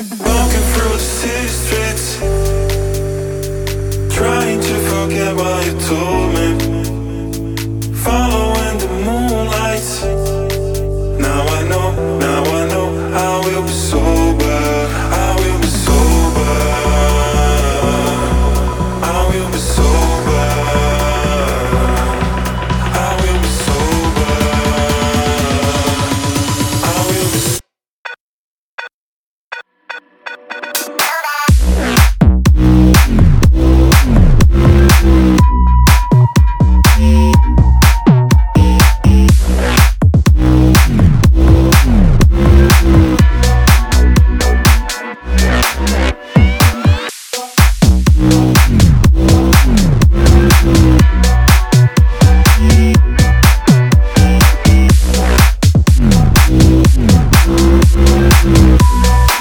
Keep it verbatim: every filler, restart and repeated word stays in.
Walking through the city streets, trying to forget what you told me. Following the moonlight. Now I know, now I know I will be sober. I will be sober. I will be sober. I will be sober. I will be sober. We'll be right back.